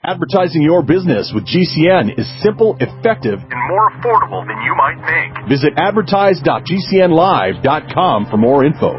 Advertising your business with GCN is simple, effective, and more affordable than you might think. Visit advertise.gcnlive.com for more info.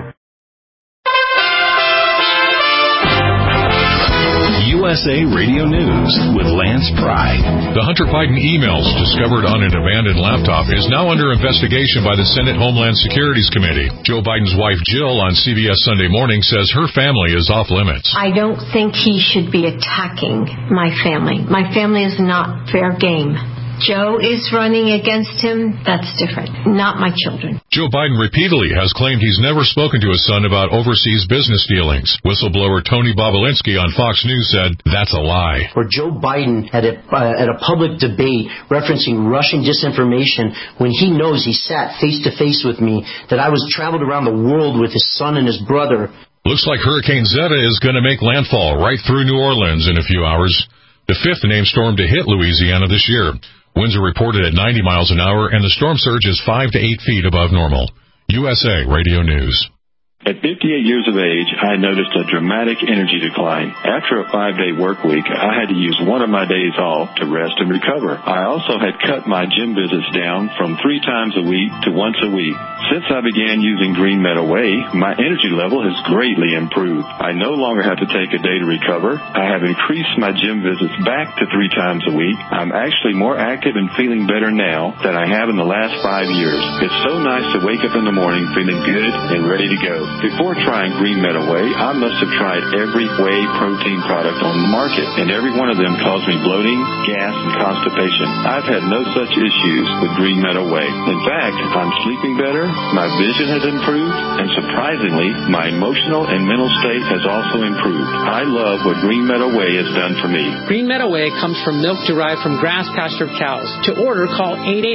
USA Radio News with Lance Pry. The Hunter Biden emails discovered on an abandoned laptop is now under investigation by the Senate Homeland Securities Committee. Joe Biden's wife, Jill, on CBS Sunday Morning says her family is off limits. I don't think he should be attacking my family. My family is not fair game. Joe is running against him. That's different. Not my children. Joe Biden repeatedly has claimed he's never spoken to his son about overseas business dealings. Whistleblower Tony Bobolinsky on Fox News said that's a lie. Or Joe Biden at a public debate referencing Russian disinformation when he knows he sat face-to-face with me, that I was traveled around the world with his son and his brother. Looks like Hurricane Zeta is going to make landfall right through New Orleans in a few hours. The fifth named storm to hit Louisiana this year. Winds are reported at 90 miles an hour, and the storm surge is 5 to 8 feet above normal. USA Radio News. At 58 years of age, I noticed a dramatic energy decline. After a 5-day work week, I had to use one of my days off to rest and recover. I also had cut my gym visits down from 3 times a week to once a week. Since I began using Green Meadow Whey, my energy level has greatly improved. I no longer have to take a day to recover. I have increased my gym visits back to 3 times a week. I'm actually more active and feeling better now than I have in the last 5 years. It's so nice to wake up in the morning feeling good and ready to go. Before trying Green Meadow Whey, I must have tried every whey protein product on the market, and every one of them caused me bloating, gas, and constipation. I've had no such issues with Green Meadow Whey. In fact, I'm sleeping better, my vision has improved, and surprisingly, my emotional and mental state has also improved. I love what Green Meadow Whey has done for me. Green Meadow Whey comes from milk derived from grass-pastured cows. To order, call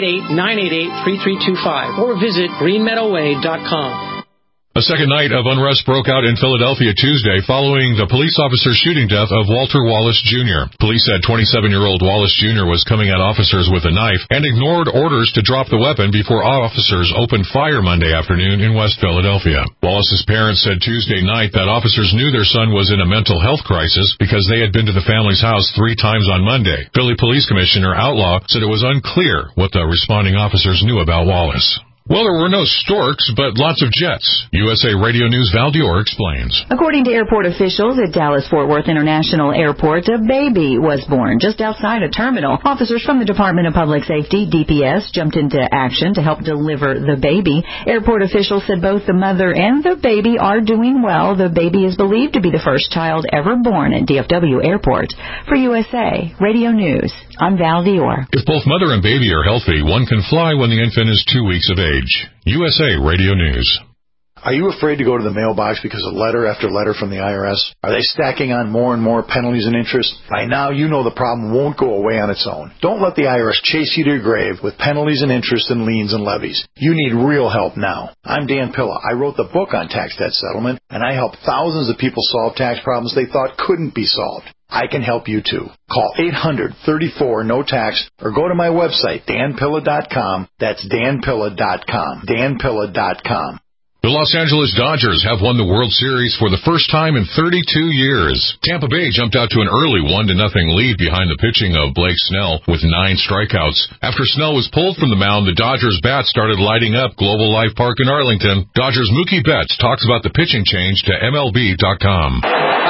888-988-3325 or visit greenmeadowwhey.com. A second night of unrest broke out in Philadelphia Tuesday following the police officer's shooting death of Walter Wallace Jr. Police said 27-year-old Wallace Jr. was coming at officers with a knife and ignored orders to drop the weapon before officers opened fire Monday afternoon in West Philadelphia. Wallace's parents said Tuesday night that officers knew their son was in a mental health crisis because they had been to the family's house 3 times on Monday. Philly Police Commissioner Outlaw said it was unclear what the responding officers knew about Wallace. Well, there were no storks, but lots of jets. USA Radio News' Val Dior explains. According to airport officials at Dallas-Fort Worth International Airport, a baby was born just outside a terminal. Officers from the Department of Public Safety, DPS, jumped into action to help deliver the baby. Airport officials said both the mother and the baby are doing well. The baby is believed to be the first child ever born at DFW Airport. For USA Radio News, I'm Val Dior. If both mother and baby are healthy, one can fly when the infant is 2 weeks of age. USA Radio News. Are you afraid to go to the mailbox because of letter after letter from the IRS? Are they stacking on more and more penalties and interest? By now, you know the problem won't go away on its own. Don't let the IRS chase you to your grave with penalties and interest and liens and levies. You need real help now. I'm Dan Pilla. I wrote the book on tax debt settlement, and I help thousands of people solve tax problems they thought couldn't be solved. I can help you too. Call 800-34-NO-TAX or go to my website, danpilla.com. That's danpilla.com. danpilla.com. The Los Angeles Dodgers have won the World Series for the first time in 32 years. Tampa Bay jumped out to an early 1-0 lead behind the pitching of Blake Snell with 9 strikeouts. After Snell was pulled from the mound, the Dodgers' bats started lighting up Global Life Park in Arlington. Dodgers' Mookie Betts talks about the pitching change to MLB.com.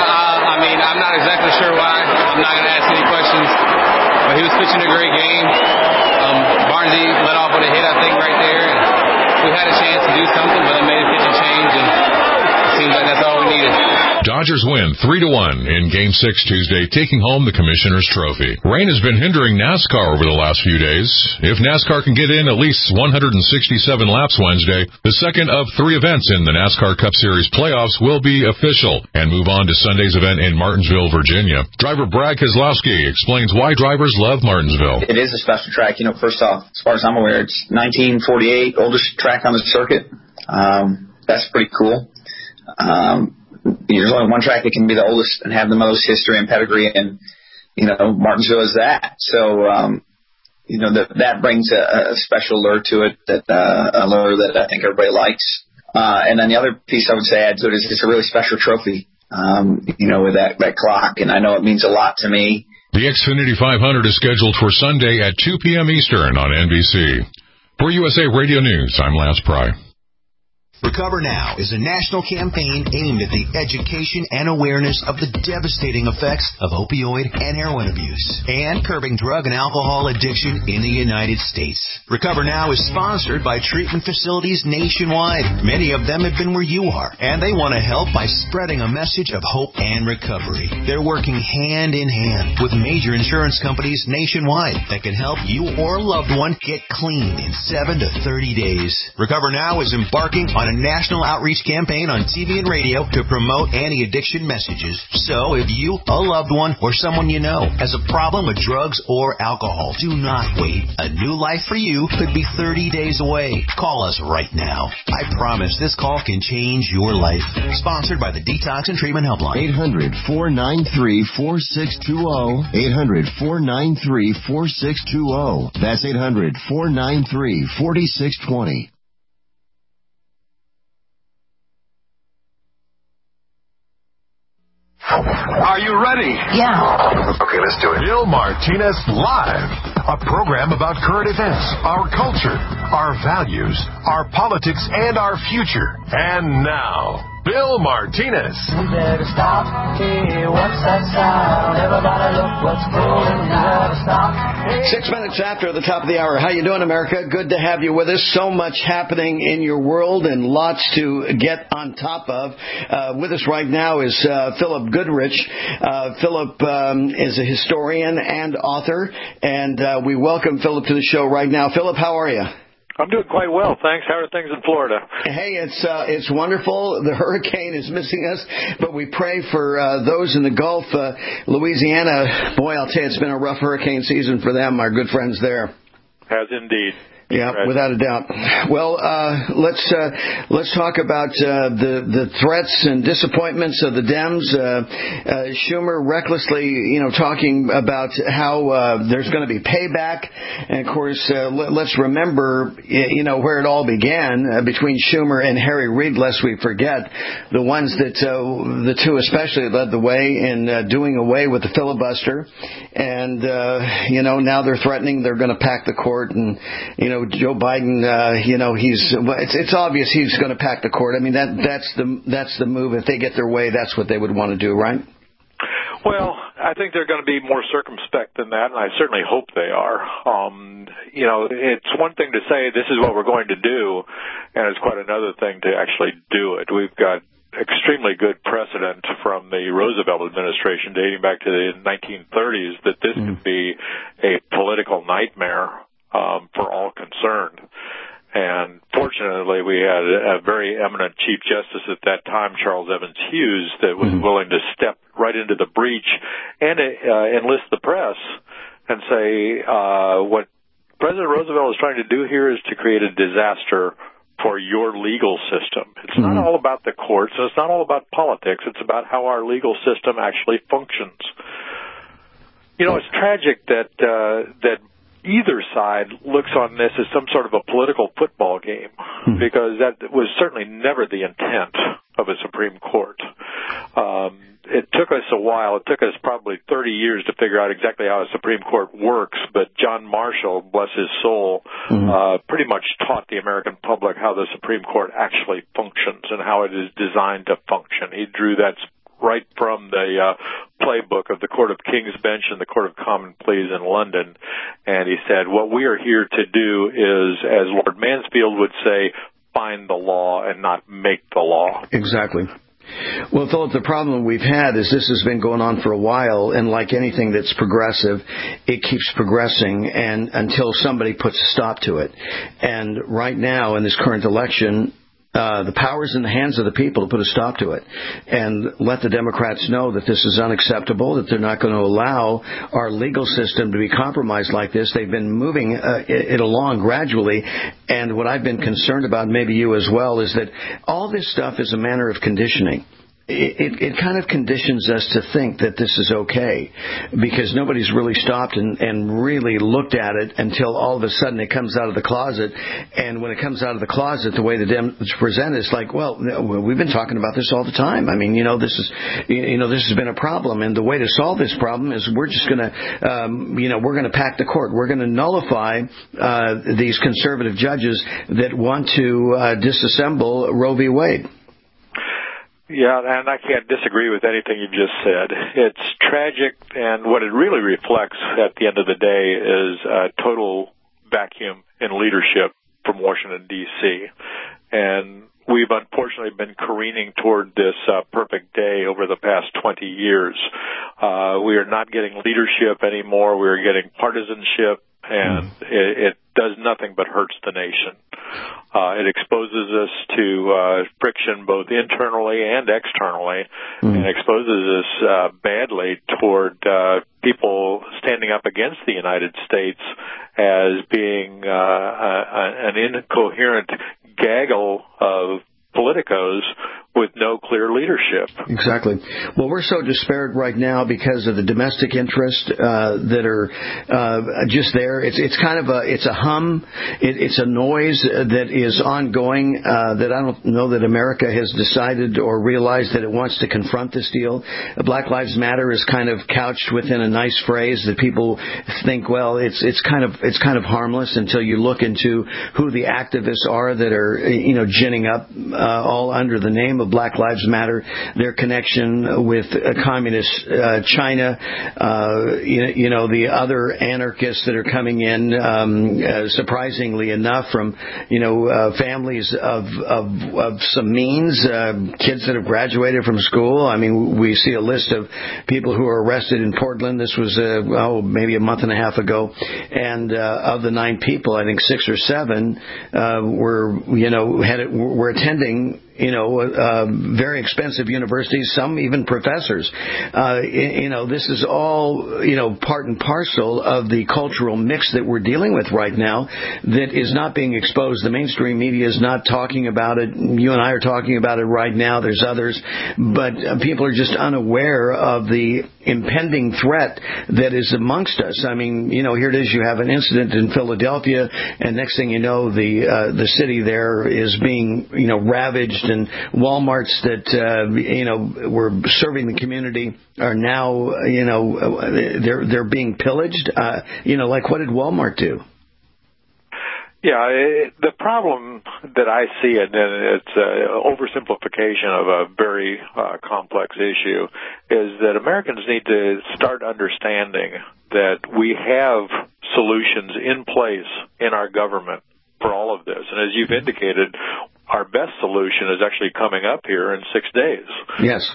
I'm not exactly sure why. I'm not going to ask any questions. But he was pitching a great game. Barnesy let off with a hit, I think, right there. And we had a chance to do something, but I made a pitching change, and it seems like that's all we needed. Dodgers win 3-1 in Game 6 Tuesday, taking home the Commissioner's Trophy. Rain has been hindering NASCAR over the last few days. If NASCAR can get in at least 167 laps Wednesday, the second of 3 events in the NASCAR Cup Series playoffs will be official and move on to Sunday's event in Martinsville, Virginia. Driver Brad Keselowski explains why drivers love Martinsville. It is a special track. First off, as far as I'm aware, it's 1948, oldest track on the circuit. That's pretty cool. There's only one track that can be the oldest and have the most history and pedigree, and Martinsville is that. So that brings a special allure to it, allure that I think everybody likes. And then the other piece I would say add to it is it's a really special trophy. With that clock, and I know it means a lot to me. The Xfinity 500 is scheduled for Sunday at 2 p.m. Eastern on NBC. For USA Radio News, I'm Lance Pry. Recover Now is a national campaign aimed at the education and awareness of the devastating effects of opioid and heroin abuse and curbing drug and alcohol addiction in the United States. Recover Now is sponsored by treatment facilities nationwide. Many of them have been where you are, and they want to help by spreading a message of hope and recovery. They're working hand in hand with major insurance companies nationwide that can help you or a loved one get clean in 7 to 30 days. Recover Now is embarking on a national outreach campaign on TV and radio to promote anti-addiction messages. So if you, a loved one, or someone you know has a problem with drugs or alcohol, do not wait. A new life for you could be 30 days away. Call us right now. I promise this call can change your life. Sponsored by the Detox and Treatment Helpline. 800-493-4620. 800-493-4620. That's 800-493-4620. Are you ready? Yeah. Okay, let's do it. Bill Martinez Live, a program about current events, our culture, our values, our politics, and our future. And now, Bill Martinez. We better stop. Hey, what's that sound? Everybody look what's going. We better stop. 6 minutes after the top of the hour. How you doing, America? Good to have you with us. So much happening in your world and lots to get on top of. With us right now is Philip Goodrich. Philip is a historian and author, and we welcome Philip to the show right now. Philip, how are you? I'm doing quite well, thanks. How are things in Florida? Hey, it's wonderful. The hurricane is missing us, but we pray for those in the Gulf. Louisiana, boy, I'll tell you, it's been a rough hurricane season for them, our good friends there. Has indeed. Yeah, right. Without a doubt. Well, let's talk about the threats and disappointments of the Dems. Schumer recklessly, talking about how there's going to be payback, and of course, let's remember, where it all began between Schumer and Harry Reid. Lest we forget, the ones that the two especially led the way in doing away with the filibuster, and now they're threatening they're going to pack the court, and Joe Biden, it's obvious he's going to pack the court. I mean, that's the move. If they get their way, that's what they would want to do, right? Well, I think they're going to be more circumspect than that, and I certainly hope they are. It's one thing to say this is what we're going to do, and it's quite another thing to actually do it. We've got extremely good precedent from the Roosevelt administration dating back to the 1930s that this could be a political nightmare for all concerned. And fortunately, we had a very eminent Chief Justice at that time, Charles Evans Hughes, that was willing to step right into the breach and enlist the press and say, what President Roosevelt is trying to do here is to create a disaster for your legal system. It's not all about the courts, and it's not all about politics. It's about how our legal system actually functions. It's tragic that either side looks on this as some sort of a political football game, because that was certainly never the intent of a Supreme Court. It took us a while. It took us probably 30 years to figure out exactly how a Supreme Court works, but John Marshall, bless his soul, pretty much taught the American public how the Supreme Court actually functions and how it is designed to function. He drew that right from the playbook of the Court of King's Bench and the Court of Common Pleas in London. And he said, what we are here to do is, as Lord Mansfield would say, find the law and not make the law. Exactly. Well, Philip, the problem we've had is this has been going on for a while, and like anything that's progressive, it keeps progressing and until somebody puts a stop to it. And right now, in this current election, the power's in the hands of the people to put a stop to it and let the Democrats know that this is unacceptable, that they're not going to allow our legal system to be compromised like this. They've been moving it along gradually, and what I've been concerned about, maybe you as well, is that all this stuff is a manner of conditioning. it kind of conditions us to think that this is okay, because nobody's really stopped and really looked at it until all of a sudden it comes out of the closet. And when it comes out of the closet, the way the Dems present it is like, well, we've been talking about this all the time. I mean, this has been a problem, and the way to solve this problem is we're just going to, we're going to pack the court. We're going to nullify these conservative judges that want to disassemble Roe v. Wade. Yeah, and I can't disagree with anything you just said. It's tragic, and what it really reflects at the end of the day is a total vacuum in leadership from Washington, D.C. And we've unfortunately been careening toward this perfect day over the past 20 years. We are not getting leadership anymore. We are getting partisanship, and it does nothing but hurts the nation. It exposes us to friction both internally and externally, and exposes us badly toward people standing up against the United States as being an incoherent gaggle of politicos with no clear leadership. Exactly. Well, we're so disparate right now because of the domestic interests that are just there. It's kind of it's a hum. It's a noise that is ongoing that I don't know that America has decided or realized that it wants to confront this deal. Black Lives Matter is kind of couched within a nice phrase that people think, well, it's kind of harmless until you look into who the activists are that are ginning up all under the name of Black Lives Matter, their connection with communist China, the other anarchists that are coming in, surprisingly enough, from families of some means, kids that have graduated from school. I mean, we see a list of people who were arrested in Portland. This was maybe a month and a half ago, and of the 9 people, I think 6 or 7 were attending very expensive universities, some even professors. This is all, part and parcel of the cultural mix that we're dealing with right now that is not being exposed. The mainstream media is not talking about it. You and I are talking about it right now. There's others. But people are just unaware of the impending threat that is amongst us. I mean, here it is. You have an incident in Philadelphia, and next thing you know, the city there is being, ravaged, and Walmarts that were serving the community are now, they're being pillaged. Like what did Walmart do? Yeah, the problem that I see, and it's an oversimplification of a very complex issue, is that Americans need to start understanding that we have solutions in place in our government for all of this. And as you've indicated, our best solution is actually coming up here in 6 days. Yes.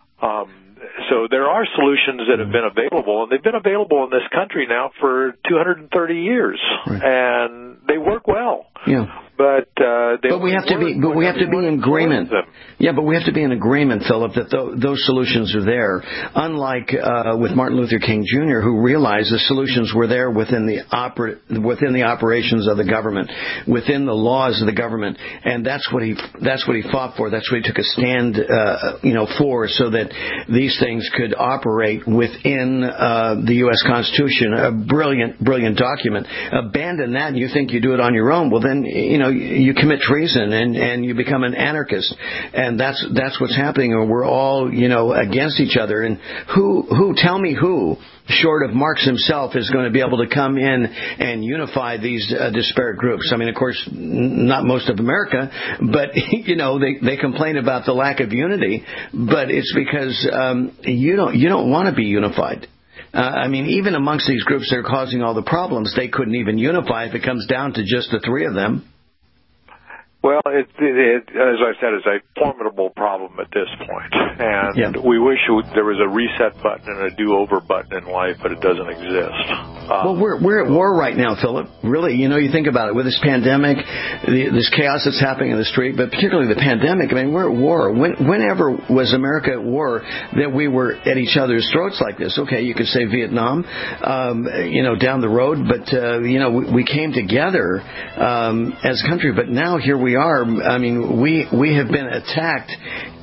So there are solutions that have been available, and they've been available in this country now for 230 years, right. And they work well. Yeah. But we have to be in agreement. Yeah, but we have to be in agreement, Philip, that those solutions are there. Unlike with Martin Luther King Jr., who realized the solutions were there within the operations of the government, within the laws of the government, and that's what he fought for. That's what he took a stand, for, so that these things could operate within the U.S. Constitution. A brilliant document. Abandon that, and you think you do it on your own. Well, then you commit treason and you become an anarchist, and that's what's happening. We're all against each other. And who tell me who, short of Marx himself, is going to be able to come in and unify these disparate groups? I mean, of course, not most of America, but they complain about the lack of unity, but it's because you don't want to be unified. Even amongst these groups that are causing all the problems, they couldn't even unify if it comes down to just the 3 of them. Well, it as I said, is a formidable problem at this point. And we wish there was a reset button and a do-over button in life, but it doesn't exist. Well, we're at war right now, Philip. Really, you think about it. With this pandemic, this chaos that's happening in the street, but particularly the pandemic, we're at war. Whenever was America at war that we were at each other's throats like this? Okay, you could say Vietnam, down the road, but, we came together as a country, but now here we are. We have been attacked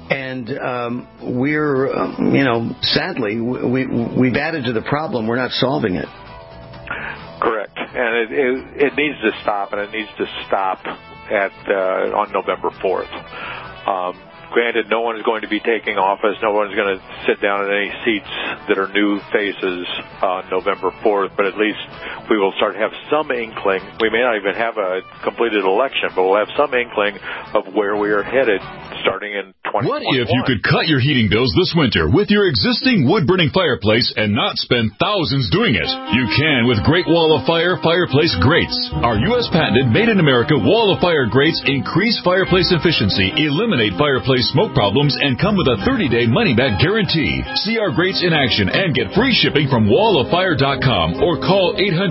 And we're, sadly, we've added to the problem. We're not solving it. Correct. And it needs to stop, and it needs to stop on November 4th. Granted, no one is going to be taking office. No one's going to sit down in any seats that are new faces on November 4th, but at least we will start to have some inkling. We may not even have a completed election, but we'll have some inkling of where we are headed starting in 2021. What if you could cut your heating bills this winter with your existing wood-burning fireplace and not spend thousands doing it? You can with Great Wall of Fire fireplace grates. Our U.S. patented made-in-America Wall of Fire grates increase fireplace efficiency, eliminate fireplace smoke problems, and come with a 30-day money-back guarantee. See our grates in action and get free shipping from walloffire.com or call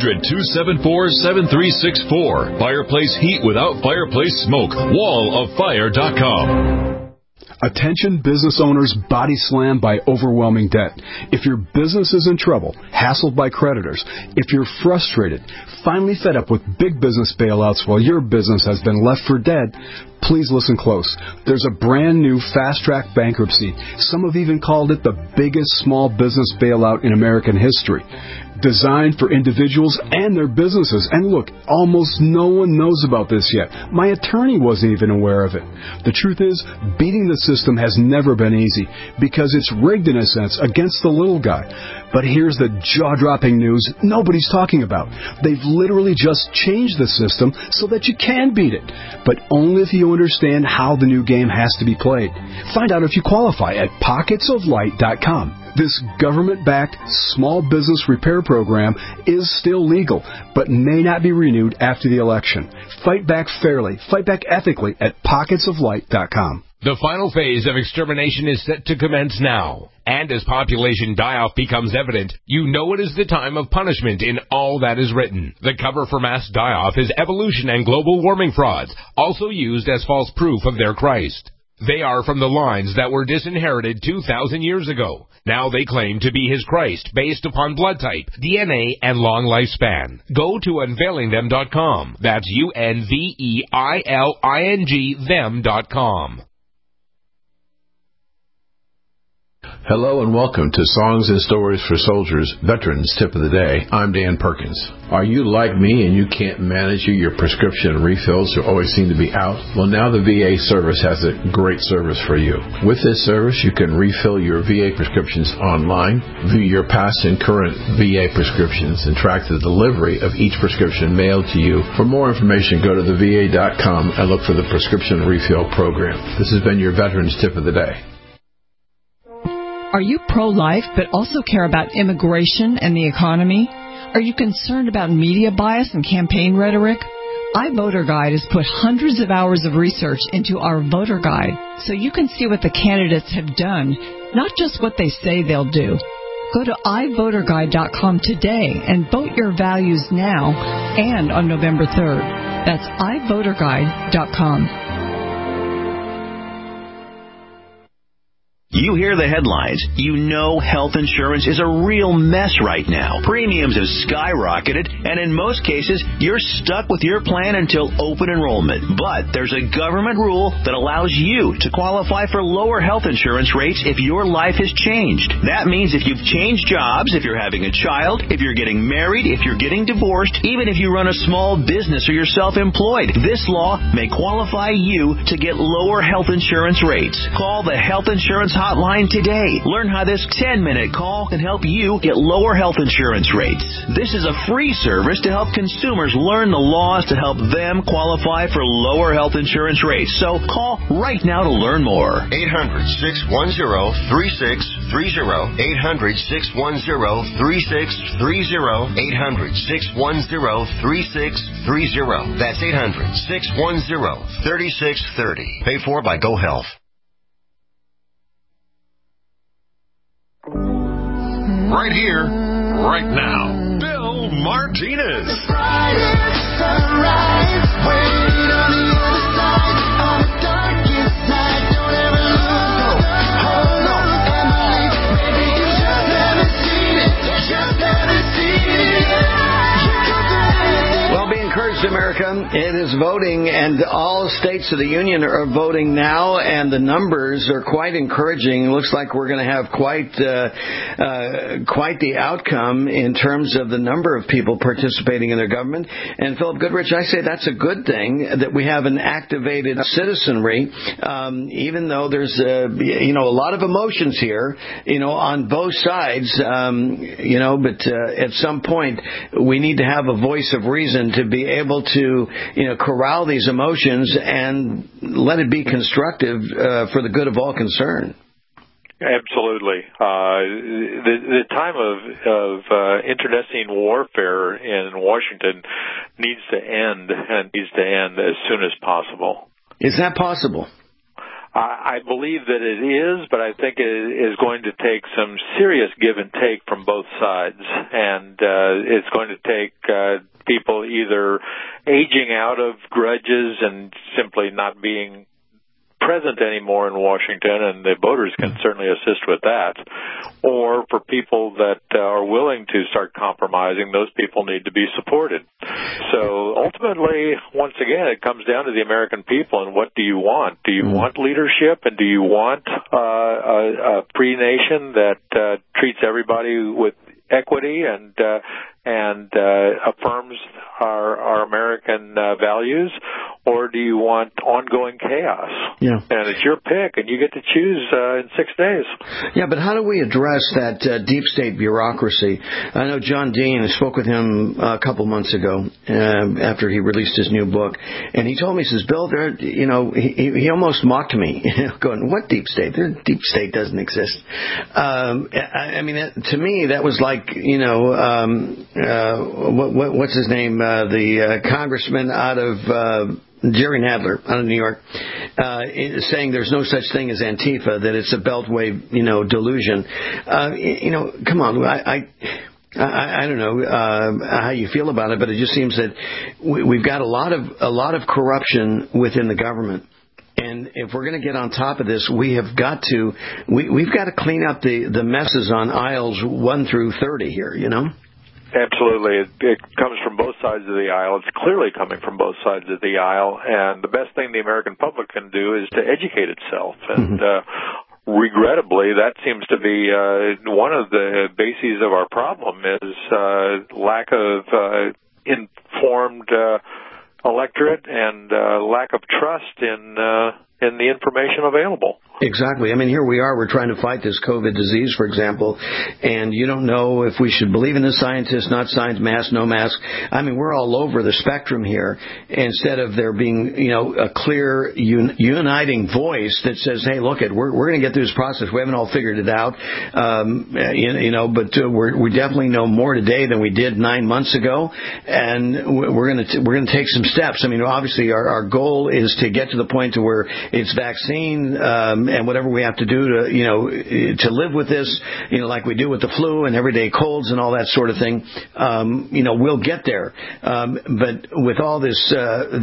800-274-7364. Fireplace heat without fireplace smoke. walloffire.com. Attention business owners body slammed by overwhelming debt. If your business is in trouble, hassled by creditors, if you're frustrated, finally fed up with big business bailouts while your business has been left for dead, please listen close. There's a brand new fast-track bankruptcy. Some have even called it the biggest small business bailout in American history. Designed for individuals and their businesses. And look, almost no one knows about this yet. My attorney wasn't even aware of it. The truth is, beating the system has never been easy because it's rigged in a sense against the little guy. But here's the jaw-dropping news nobody's talking about. They've literally just changed the system so that you can beat it, but only if you understand how the new game has to be played. Find out if you qualify at pocketsoflight.com. This government-backed small business repair program is still legal, but may not be renewed after the election. Fight back fairly, fight back ethically at pocketsoflight.com. The final phase of extermination is set to commence now. And as population die-off becomes evident, you know it is the time of punishment in all that is written. The cover for mass die-off is evolution and global warming frauds, also used as false proof of their Christ. They are from the lines that were disinherited 2,000 years ago. Now they claim to be his Christ based upon blood type, DNA, and long lifespan. Go to unveilingthem.com. That's UNVEILING them.com. Hello and welcome to Songs and Stories for Soldiers, Veterans Tip of the Day. I'm Dan Perkins. Are you like me and you can't manage your prescription refills that always seem to be out? Well, now the VA service has a great service for you. With this service, you can refill your VA prescriptions online, view your past and current VA prescriptions, and track the delivery of each prescription mailed to you. For more information, go to theva.com and look for the prescription refill program. This has been your Veterans Tip of the Day. Are you pro-life but also care about immigration and the economy? Are you concerned about media bias and campaign rhetoric? iVoterGuide has put hundreds of hours of research into our voter guide so you can see what the candidates have done, not just what they say they'll do. Go to iVoterGuide.com today and vote your values now and on November 3rd. That's iVoterGuide.com. You hear the headlines. You know health insurance is a real mess right now. Premiums have skyrocketed, and in most cases, you're stuck with your plan until open enrollment. But there's a government rule that allows you to qualify for lower health insurance rates if your life has changed. That means if you've changed jobs, if you're having a child, if you're getting married, if you're getting divorced, even if you run a small business or you're self-employed, this law may qualify you to get lower health insurance rates. Call the Health Insurance Hotline today. Learn how this 10-minute call can help you get lower health insurance rates. This is a free service to help consumers learn the laws to help them qualify for lower health insurance rates. So call right now to learn more. 800-610-3630. 800-610-3630. 800-610-3630. That's 800-610-3630. Paid for by GoHealth. Right here, right now, Bill Martinez. Well, be encouraged America. It is voting, and all states of the union are voting now, and the numbers are quite encouraging. It looks like we're going to have quite the outcome in terms of the number of people participating in their government. And Philip Goodrich, I say that's a good thing that we have an activated citizenry, even though there's a lot of emotions here, on both sides, but at some point we need to have a voice of reason to be able to, corral these emotions and let it be constructive for the good of all concerned. Absolutely. The time of internecine warfare in Washington needs to end, and needs to end as soon as possible. Is that possible? I believe that it is, but I think it is going to take some serious give and take from both sides, and it's going to take people either aging out of grudges and simply not being present anymore in Washington, and the voters can certainly assist with that, or for people that are willing to start compromising, those people need to be supported. So ultimately, once again, it comes down to the American people and what do you want? Do you want leadership, and do you want a free nation that treats everybody with equity and affirms our American values, or do you want ongoing chaos? Yeah. And it's your pick, and you get to choose in 6 days. Yeah, but how do we address that deep state bureaucracy? I know John Dean, I spoke with him a couple months ago after he released his new book, and he told me, he says, Bill, he almost mocked me, going, what deep state? The deep state doesn't exist. I mean, to me, that was like, what's his name? The congressman out of Jerry Nadler out of New York, saying there's no such thing as Antifa, that it's a beltway, delusion. Come on, I don't know how you feel about it, but it just seems that we've got a lot of corruption within the government. And if we're going to get on top of this, we've got to clean up the messes on aisles 1 through 30 here, Absolutely. It comes from both sides of the aisle. It's clearly coming from both sides of the aisle. And the best thing the American public can do is to educate itself. And regrettably, that seems to be one of the bases of our problem is lack of informed electorate and lack of trust in the information available. Exactly. I mean, here we are. We're trying to fight this COVID disease, for example, and you don't know if we should believe in the scientists, not science, mask, no mask. I mean, we're all over the spectrum here. Instead of there being, a clear, uniting voice that says, "Hey, look, we're going to get through this process. We haven't all figured it out, but we definitely know more today than we did 9 months ago, and we're going to take some steps. I mean, obviously, our goal is to get to the point to where it's vaccine." And whatever we have to do to live with this, like we do with the flu and everyday colds and all that sort of thing, we'll get there. But with all this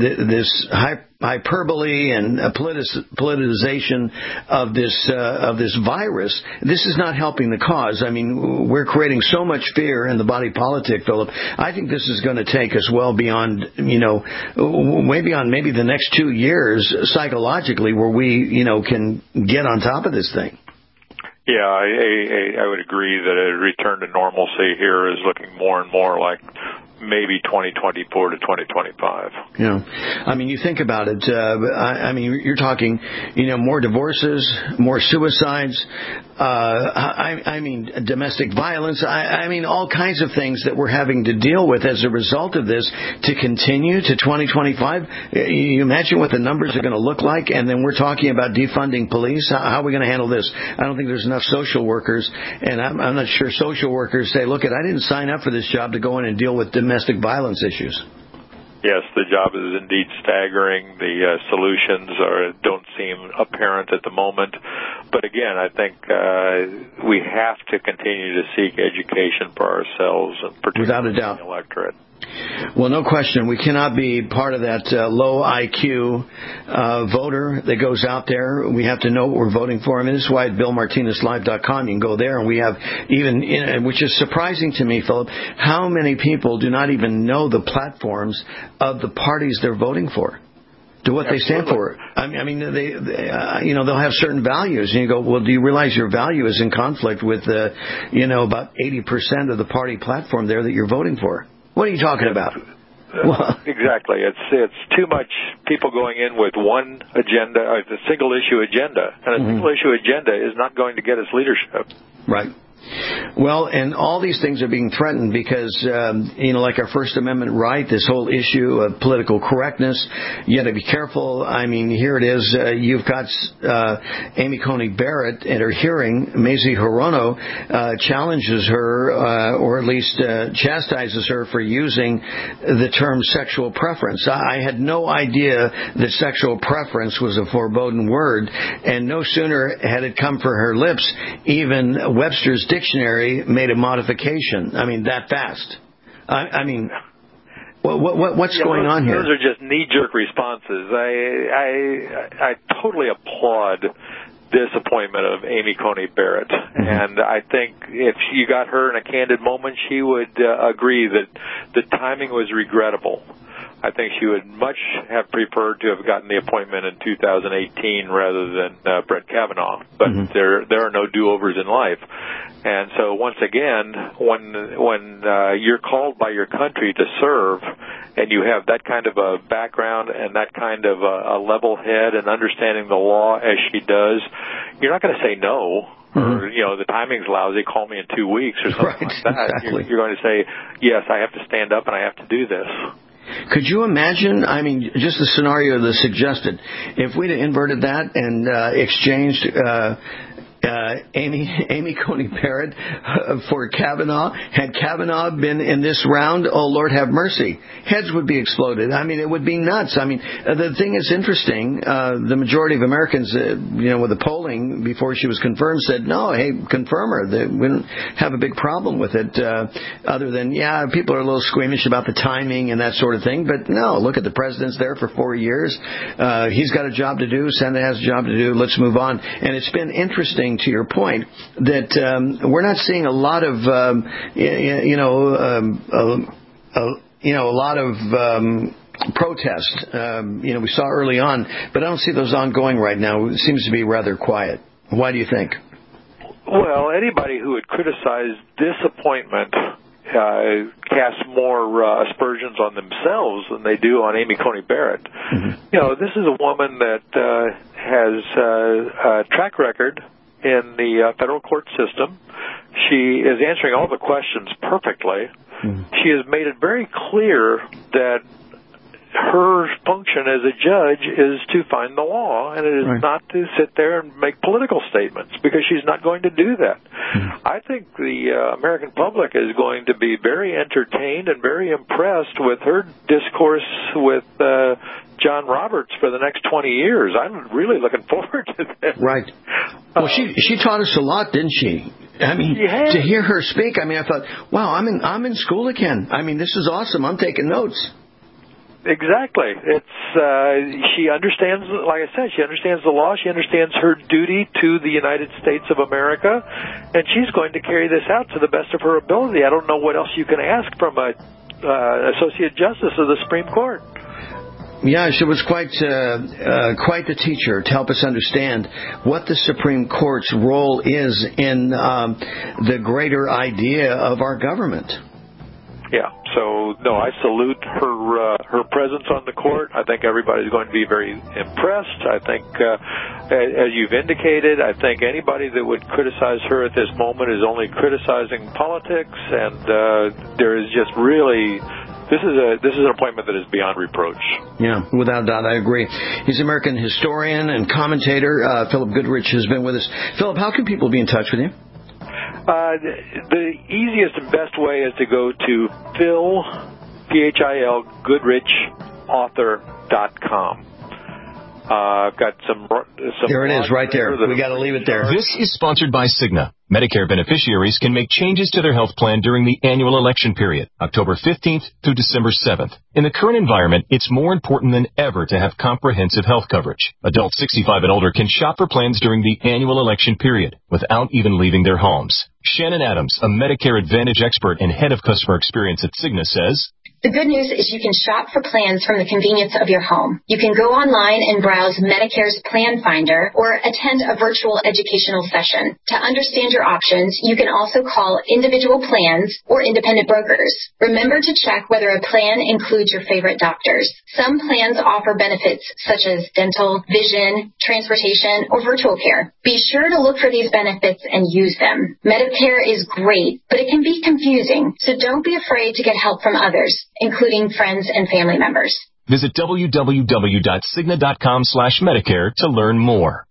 hyperbole and politicization of this virus, this is not helping the cause. I mean, we're creating so much fear in the body politic, Philip. I think this is going to take us well beyond, way beyond maybe the next 2 years psychologically, where we, can get on top of this thing. Yeah, I would agree that a return to normalcy here is looking more and more like maybe 2024 to 2025. Yeah. I mean, you think about it. I mean, you're talking, more divorces, more suicides. I mean, domestic violence. I mean, all kinds of things that we're having to deal with as a result of this to continue to 2025. You imagine what the numbers are going to look like, and then we're talking about defunding police. How are we going to handle this? I don't think there's enough social workers, and I'm not sure social workers say, look, I didn't sign up for this job to go in and deal with domestic violence issues. Yes, the job is indeed staggering. The solutions don't seem apparent at the moment. But again, I think we have to continue to seek education for ourselves, and particularly the electorate. Well, no question. We cannot be part of that low IQ voter that goes out there. We have to know what we're voting for. I mean, this is why at BillMartinezLive.com you can go there, and we have even, which is surprising to me, Philip, how many people do not even know the platforms of the parties they're voting for, to what they stand for. I mean, they they'll have certain values, and you go, well, do you realize your value is in conflict with, about 80% of the party platform there that you're voting for? What are you talking about? Exactly. It's too much people going in with one agenda, a single issue agenda, and a single issue agenda is not going to get us leadership. Right. Well, and all these things are being threatened because, like our First Amendment right, this whole issue of political correctness, you got to be careful. I mean, here it is. You've got Amy Coney Barrett at her hearing. Mazie Hirono challenges her, or at least chastises her for using the term sexual preference. I had no idea that sexual preference was a forbidden word, and no sooner had it come from her lips, even Webster's Dictionary made a modification. I mean, that fast. I mean, what's going on here? Those are just knee-jerk responses. I totally applaud this appointment of Amy Coney Barrett, and I think if you got her in a candid moment, she would agree that the timing was regrettable. I think she would much have preferred to have gotten the appointment in 2018 rather than Brett Kavanaugh. But there are no do-overs in life. And so once again, when you're called by your country to serve, and you have that kind of a background and that kind of a level head and understanding the law as she does, you're not going to say no. Or, the timing's lousy, call me in 2 weeks or something like that. Exactly. You're going to say, yes, I have to stand up and I have to do this. Could you imagine, I mean, just the scenario that suggested, if we'd have inverted that and exchanged Amy Coney Barrett for Kavanaugh, had Kavanaugh been in this round, oh, Lord have mercy, heads would be exploded. I mean, it would be nuts. I mean, the thing is interesting, the majority of Americans, with the polling before she was confirmed said, no, hey, confirm her. We don't have a big problem with it, other than, people are a little squeamish about the timing and that sort of thing. But no, look at the president's there for 4 years. He's got a job to do. Senate has a job to do. Let's move on. And it's been interesting, to your point, that we're not seeing a lot of, a lot of protest. We saw early on, but I don't see those ongoing right now. It seems to be rather quiet. Why do you think? Well, anybody who would criticize this appointment cast more aspersions on themselves than they do on Amy Coney Barrett. This is a woman that has a track record in the federal court system. She is answering all the questions perfectly. She has made it very clear that her function as a judge is to find the law, and it is not to sit there and make political statements, because she's not going to do that. I think the American public is going to be very entertained and very impressed with her discourse with John Roberts for the next 20 years. I'm really looking forward to this. Right. Well, she taught us a lot, didn't she? I mean, to hear her speak, I mean, I thought, wow, I'm in school again. I mean, this is awesome. I'm taking notes. Exactly. It's she understands, like I said, she understands the law. She understands her duty to the United States of America, and she's going to carry this out to the best of her ability. I don't know what else you can ask from a Associate Justice of the Supreme Court. Yeah, she was quite the teacher to help us understand what the Supreme Court's role is in the greater idea of our government. Yeah, so no, I salute her presence on the court. I think everybody's going to be very impressed. I think, as you've indicated, I think anybody that would criticize her at this moment is only criticizing politics, and there is just really. This is an appointment that is beyond reproach. Yeah, without a doubt, I agree. He's an American historian and commentator. Philip Goodrich has been with us. Philip, how can people be in touch with you? The easiest and best way is to go to PhilGoodrichAuthor.com. I've got some. There it is, right there. We got to leave it there. This is sponsored by Cigna. Medicare beneficiaries can make changes to their health plan during the annual election period, October 15th through December 7th. In the current environment, it's more important than ever to have comprehensive health coverage. Adults 65 and older can shop for plans during the annual election period without even leaving their homes. Shannon Adams, a Medicare Advantage expert and head of customer experience at Cigna, says, The good news is you can shop for plans from the convenience of your home. You can go online and browse Medicare's Plan Finder or attend a virtual educational session. To understand your options, you can also call individual plans or independent brokers. Remember to check whether a plan includes your favorite doctors. Some plans offer benefits such as dental, vision, transportation, or virtual care. Be sure to look for these benefits and use them. Medicare is great, but it can be confusing, so don't be afraid to get help from others, including friends and family members. Visit www.cigna.com/Medicare to learn more.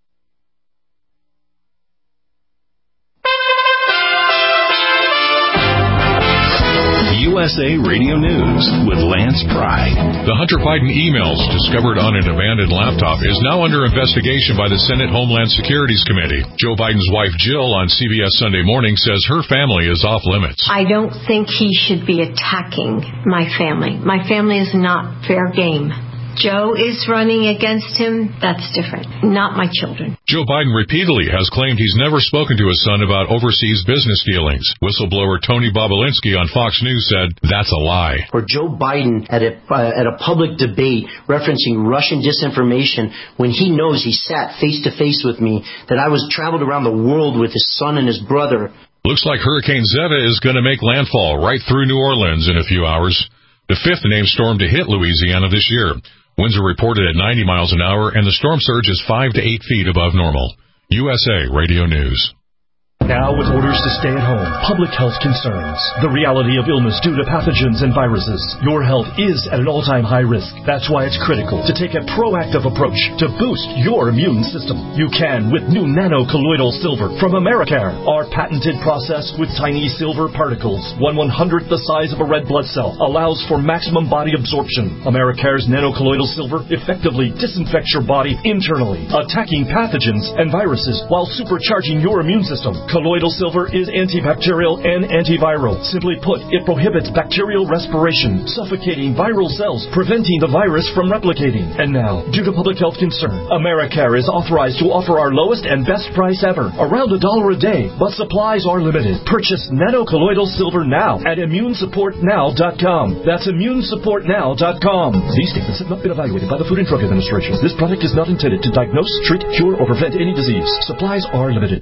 USA Radio News with Lance Pry. The Hunter Biden emails discovered on an abandoned laptop is now under investigation by the Senate Homeland Securities Committee. Joe Biden's wife Jill on CBS Sunday Morning says her family is off limits. I don't think he should be attacking my family. My family is not fair game. Joe is running against him. That's different. Not my children. Joe Biden repeatedly has claimed he's never spoken to his son about overseas business dealings. Whistleblower Tony Bobolinsky on Fox News said that's a lie. For Joe Biden at a public debate referencing Russian disinformation when he knows he sat face to face with me, that I was traveled around the world with his son and his brother. Looks like Hurricane Zeta is going to make landfall right through New Orleans in a few hours. The fifth named storm to hit Louisiana this year. Winds are reported at 90 miles an hour, and the storm surge is 5 to 8 feet above normal. USA Radio News. Now with orders to stay at home, public health concerns, the reality of illness due to pathogens and viruses, your health is at an all-time high risk. That's why it's critical to take a proactive approach to boost your immune system. You can with new nano-colloidal silver from Americare. Our patented process with tiny silver particles, 1/100th the size of a red blood cell, allows for maximum body absorption. Americare's nano-colloidal silver effectively disinfects your body internally, attacking pathogens and viruses while supercharging your immune system. Colloidal silver is antibacterial and antiviral. Simply put, it prohibits bacterial respiration, suffocating viral cells, preventing the virus from replicating. And now, due to public health concern, Americare is authorized to offer our lowest and best price ever, around $1 a day, but supplies are limited. Purchase nano-colloidal silver now at immunesupportnow.com. That's immunesupportnow.com. These statements have not been evaluated by the Food and Drug Administration. This product is not intended to diagnose, treat, cure, or prevent any disease. Supplies are limited.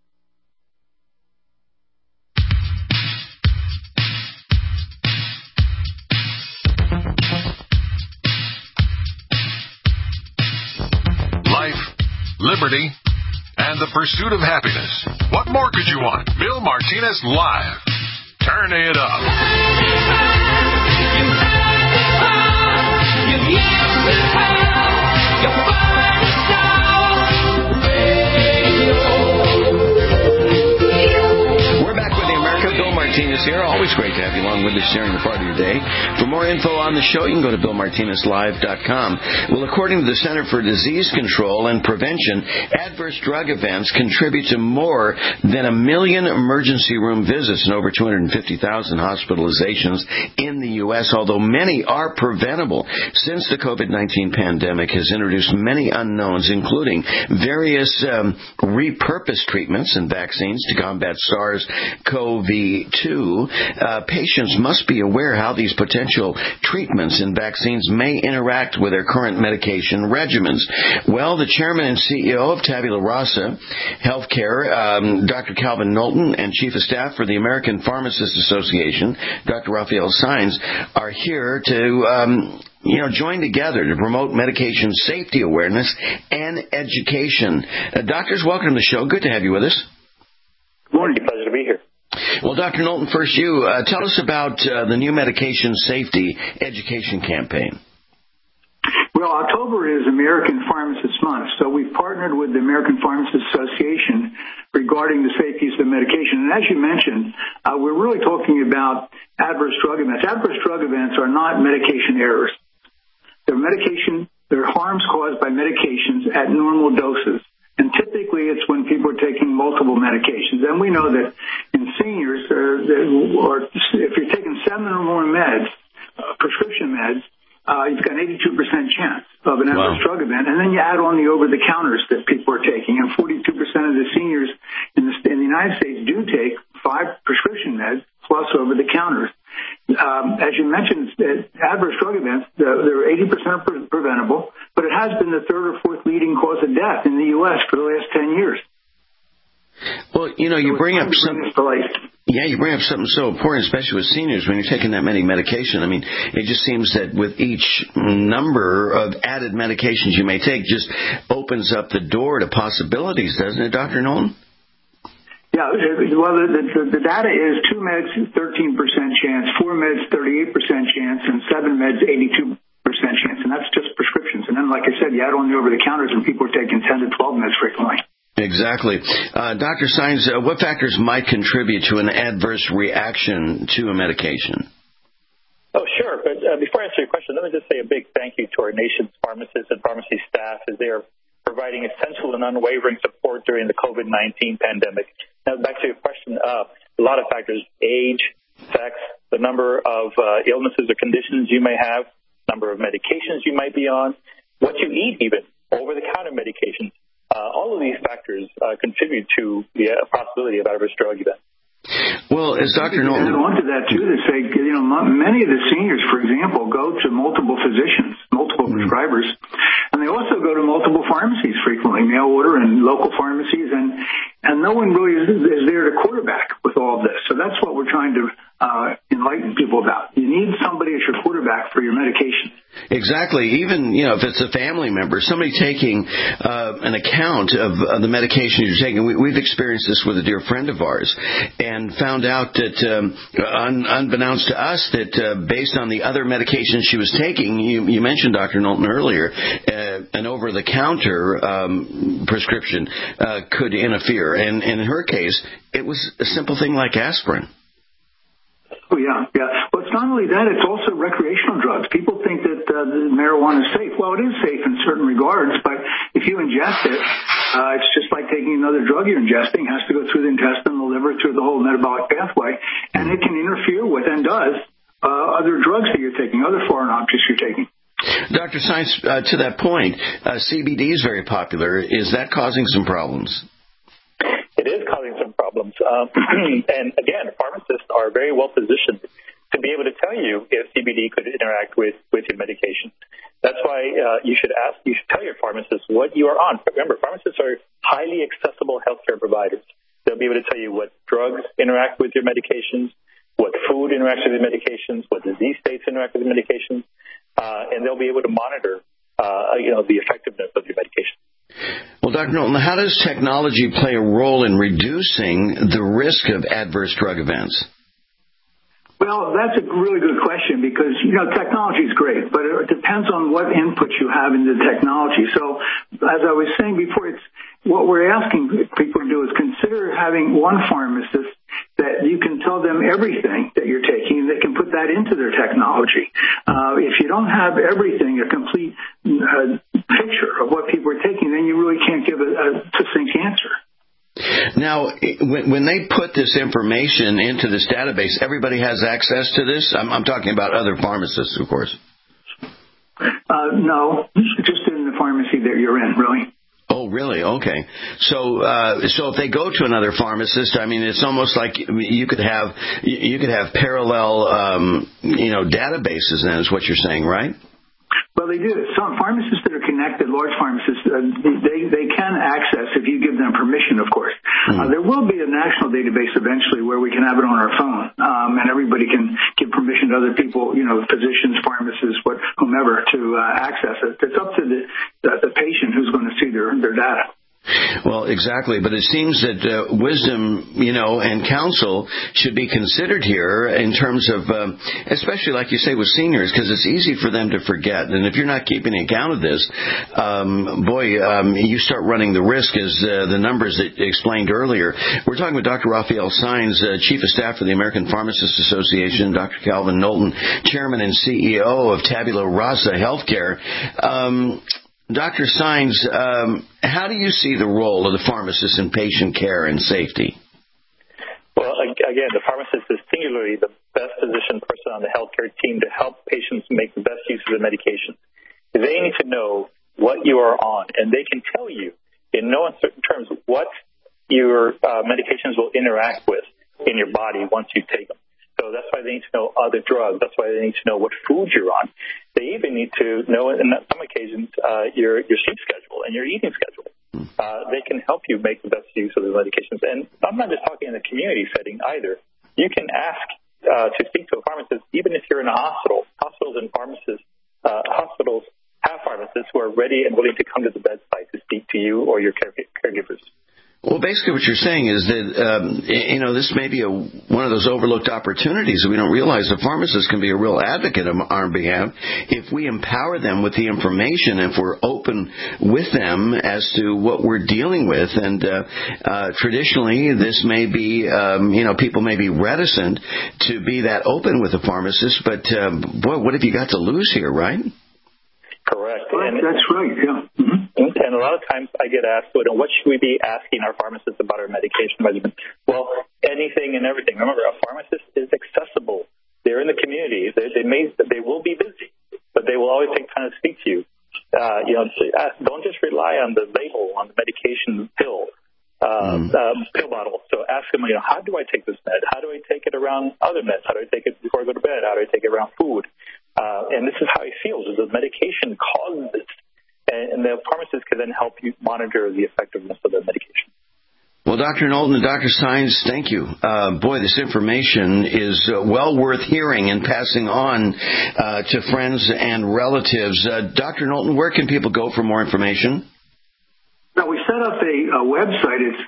Liberty, and the pursuit of happiness. What more could you want? Bill Martinez Live. Turn it up. We're back with the America. Bill Martinez here. Always great to have you along with us during the part of your day. For more info on the show, you can go to BillMartinezLive.com. Well, according to the Center for Disease Control and Prevention, adverse drug events contribute to more than 1 million emergency room visits and over 250,000 hospitalizations in the U.S., although many are preventable. Since the COVID-19 pandemic has introduced many unknowns, including various repurposed treatments and vaccines to combat SARS-CoV-2, patients must be aware how these potential treatments and vaccines may interact with their current medication regimens. Well, the chairman and CEO of Tabula Rasa Healthcare, Dr. Calvin Knowlton, and Chief of Staff for the American Pharmacists Association, Dr. Raphael Saenz, are here to join together to promote medication safety awareness and education. Doctors, welcome to the show. Good to have you with us. Good morning. Pleasure to be here. Well, Dr. Knowlton, first you. Tell us about the new medication safety education campaign. Well, October is American Pharmacists Month, so we've partnered with the American Pharmacists Association regarding the safe use of medication. And as you mentioned, we're really talking about adverse drug events. Adverse drug events are not medication errors. They're harms caused by medications at normal doses. And typically it's when people are taking multiple medications. And we know that in seniors, or if you're taking 7 or more meds, prescription meds, you've got an 82% chance of an adverse drug event. And then you add on the over-the-counters that people are taking. And 42% of the seniors in the United States do take 5 prescription meds plus over-the-counters. as you mentioned, adverse drug events, they're 80% preventable, but it has been the third or fourth leading cause of death in the U.S. for the last 10 years. Well, you bring up something. Yeah, you bring up something so important, especially with seniors when you're taking that many medication. I mean, it just seems that with each number of added medications you may take, just opens up the door to possibilities, doesn't it, Dr. Knowlton? Yeah, well, the data is 2 meds, 13% chance, 4 meds, 38% chance, and 7 meds, 82% chance, and that's just prescriptions. And then, like I said, you add on the over-the-counters and people are taking 10 to 12 meds frequently. Exactly. Dr. Saenz, what factors might contribute to an adverse reaction to a medication? Oh, sure. But before I answer your question, let me just say a big thank you to our nation's pharmacists and pharmacy staff as they are providing essential and unwavering support during the COVID-19 pandemic. Now, back to your question, a lot of factors: age, sex, the number of illnesses or conditions you may have, number of medications you might be on, what you eat even, over-the-counter medications. All of these factors contribute to the possibility of adverse drug events. Well, as Dr. Knowlton... add on to that, too, to say, many of the seniors, for example, go to multiple physicians, multiple prescribers, and they also go to multiple pharmacies frequently, mail order and local pharmacies, and no one really is there to quarterback with all of this. So that's what we're trying to enlighten people about. You need somebody as your quarterback for your medication. Exactly. Even, if it's a family member, somebody taking an account of the medication you're taking. We've experienced this with a dear friend of ours and found out that, unbeknownst to us, that based on the other medications she was taking, you mentioned, Dr. Knowlton, earlier, an over-the-counter prescription could interfere. And in her case, it was a simple thing like aspirin. Oh, yeah. Well, it's not only that, it's also recreational drugs. People think that marijuana is safe. Well, it is safe in certain regards, but if you ingest it, it's just like taking another drug you're ingesting. It has to go through the intestine, the liver, through the whole metabolic pathway, and it can interfere with, and does, other drugs that you're taking, other foreign objects you're taking. Dr. Saenz, to that point, CBD is very popular. Is that causing some problems? It is causing some problems. And again, pharmacists are very well positioned to be able to tell you if CBD could interact with your medication. That's why you should tell your pharmacist what you are on. Remember, pharmacists are highly accessible healthcare providers. They'll be able to tell you what drugs interact with your medications, what food interacts with your medications, what disease states interact with your medications, and they'll be able to monitor, the effectiveness of your medication. Well, Dr. Knowlton, how does technology play a role in reducing the risk of adverse drug events? Well, that's a really good question because, technology is great, but it depends on what input you have into the technology. So, as I was saying before, what we're asking people to do is consider having one pharmacist that you can tell them everything that you're taking and they can put that into their technology. If you don't have everything, a complete picture of what people are taking, then you really can't give a succinct answer. Now, when they put this information into this database, everybody has access to this? I'm talking about other pharmacists, of course. No, just in the pharmacy that you're in, really. Oh, really? Okay. So if they go to another pharmacist, I mean, it's almost like you could have parallel, databases. Then is what you're saying, right? Well, they do. Some pharmacists that are connected, large pharmacists, they can access if you give them permission, of course. Mm-hmm. There will be a national database eventually where we can have it on our phone, and everybody can give permission to other people, physicians, pharmacists, whomever, to access it. It's up to the patient who's going to see their data. Well, exactly. But it seems that wisdom, and counsel should be considered here in terms of, especially like you say with seniors, because it's easy for them to forget. And if you're not keeping account of this, you start running the risk as the numbers that explained earlier. We're talking with Dr. Raphael Saenz, Chief of Staff for the American Pharmacists Association, Dr. Calvin Knowlton, Chairman and CEO of Tabula Rasa Healthcare. Dr. Saenz, how do you see the role of the pharmacist in patient care and safety? Well, again, the pharmacist is singularly the best positioned person on the healthcare team to help patients make the best use of the medication. They need to know what you are on, and they can tell you in no uncertain terms what your medications will interact with in your body once you take them. So that's why they need to know other drugs. That's why they need to know what food you're on. They even need to know, in some occasions, your sleep schedule and your eating schedule. They can help you make the best use of the medications. And I'm not just talking in the community setting either. You can ask to speak to a pharmacist even if you're in a hospital. Hospitals and pharmacists, hospitals have pharmacists who are ready and willing to come to the bedside to speak to you or your caregivers. Well, basically what you're saying is that, this may be one of those overlooked opportunities that we don't realize. The pharmacist can be a real advocate on our behalf if we empower them with the information, if we're open with them as to what we're dealing with. And traditionally, this may be, people may be reticent to be that open with a pharmacist. But, boy, what have you got to lose here, right? Correct. That's right, yeah. Mm-hmm. And a lot of times I get asked, what should we be asking our pharmacists about our medication regimen? Well, anything and everything. Remember, a pharmacist is accessible. They're in the community. They will be busy, but they will always take time to speak to you. Don't just rely on the label on the medication pill bottle. So ask them, how do I take this med? How do I take it around other meds? How do I take it before I go to bed? How do I take it around food? And this is how he feels. Is the medication causes this? And the pharmacist can then help you monitor the effectiveness of the medication. Well, Dr. Knowlton and Dr. Saenz, thank you. This information is well worth hearing and passing on to friends and relatives. Dr. Knowlton, where can people go for more information? Now, we set up a website. It's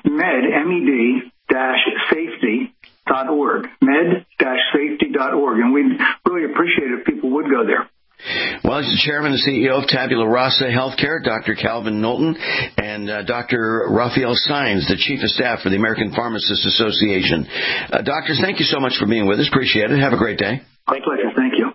med-safety.org, med-safety.org, and we'd really appreciate it if people would go there. Well, as the chairman and CEO of Tabula Rasa Healthcare, Dr. Calvin Knowlton, and Dr. Raphael Saenz, the chief of staff for the American Pharmacists Association. Doctors, thank you so much for being with us. Appreciate it. Have a great day. My pleasure. Thank you.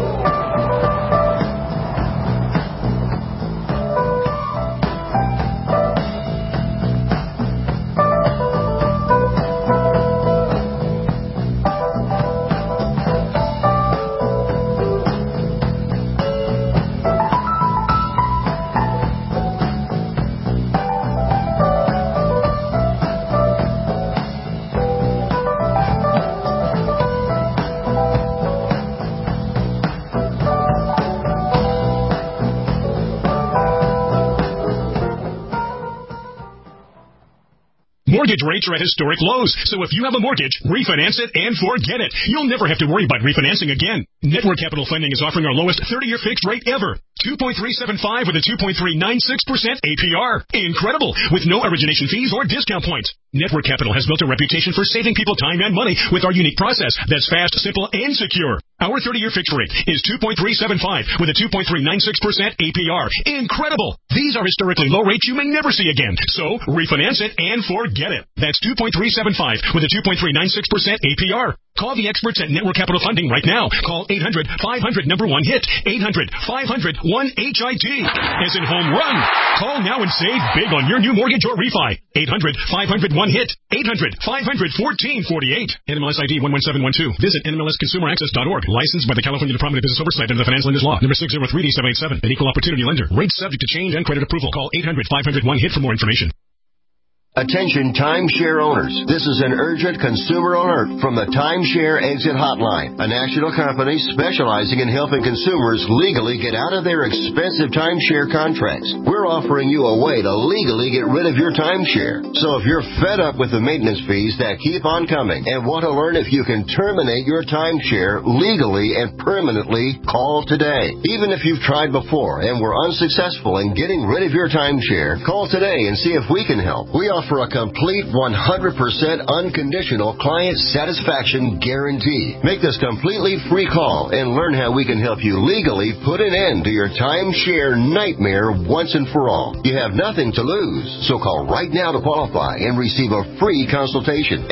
Mortgage rates are at historic lows, so if you have a mortgage, refinance it and forget it. You'll never have to worry about refinancing again. Network Capital Funding is offering our lowest 30-year fixed rate ever. 2.375 with a 2.396% APR. Incredible, with no origination fees or discount points. Network Capital has built a reputation for saving people time and money with our unique process that's fast, simple, and secure. Our 30-year fixed rate is 2.375 with a 2.396% APR. Incredible! These are historically low rates you may never see again. So, refinance it and forget it. That's 2.375 with a 2.396% APR. Call the experts at Network Capital Funding right now. Call 800-500-1-HIT. 800-500-1-HIT. As in home run. Call now and save big on your new mortgage or refi. 800-500-1-HIT. 800-500-1448. NMLS ID 11712. Visit NMLSConsumerAccess.org. Licensed by the California Department of Business Oversight and the Finance Lenders Law. Number 603D787. An equal opportunity lender. Rates subject to change and credit approval. Call 800-500-1-HIT for more information. Attention timeshare owners. This is an urgent consumer alert from the Timeshare Exit Hotline, a national company specializing in helping consumers legally get out of their expensive timeshare contracts. We're offering you a way to legally get rid of your timeshare. So if you're fed up with the maintenance fees that keep on coming and want to learn if you can terminate your timeshare legally and permanently, call today. Even if you've tried before and were unsuccessful in getting rid of your timeshare, call today and see if we can help. We offer a complete 100% unconditional client satisfaction guarantee. Make this completely free call and learn how we can help you legally put an end to your timeshare nightmare once and for all. You have nothing to lose, so call right now to qualify and receive a free consultation.